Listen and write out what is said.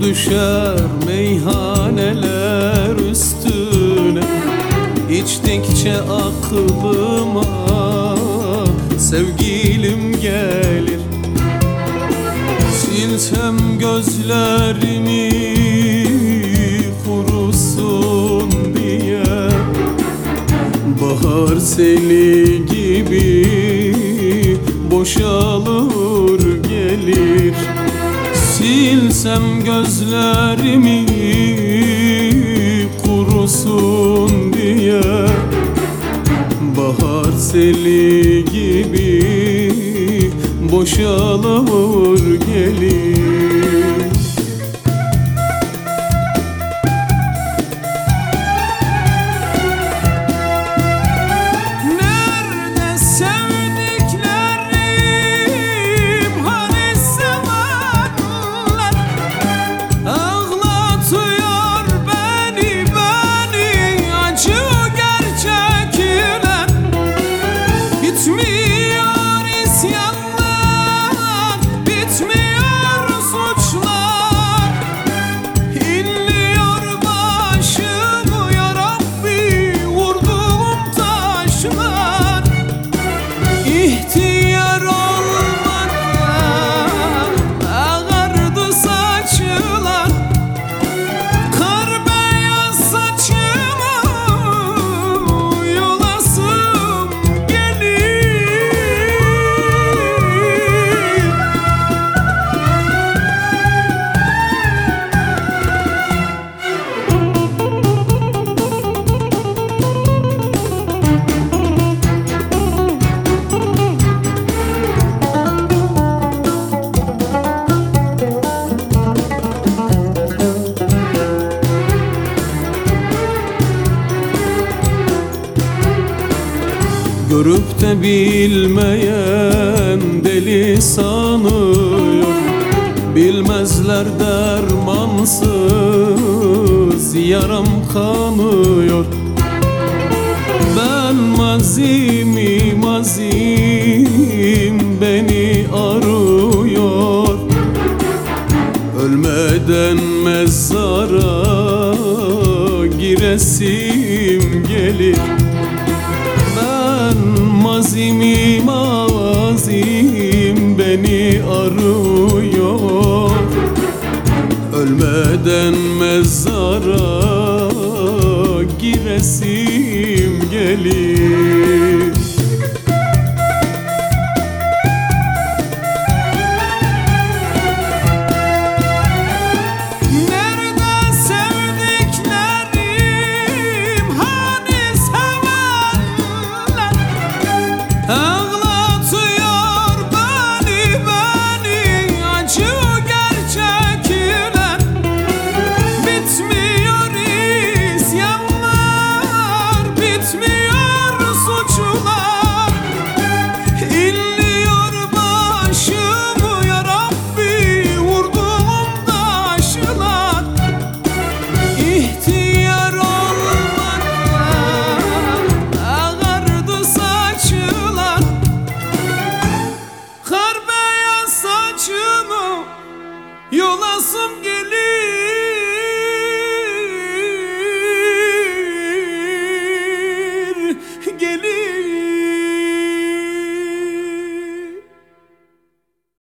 düşer meyhaneler üstüne. İçtikçe aklıma sevgilim gelir. Silsem gözlerimi kurusun diye, bahar seli gibi boşalır gelir. Silsem gözlerimi kurusun diye, bahar seli gibi boşalır gelir. İhtiyar olmadan ağardı saçlar, kar beyaz saçımı yolasım gelir. Görüp de bilmeyen deli sanıyor. Bilmezler dermansız yaram kanıyor. Ben mazim beni arıyor. Ölmeden mezara giresim gelir. Mazim beni arıyor. Ölmeden mezara giresim gelir.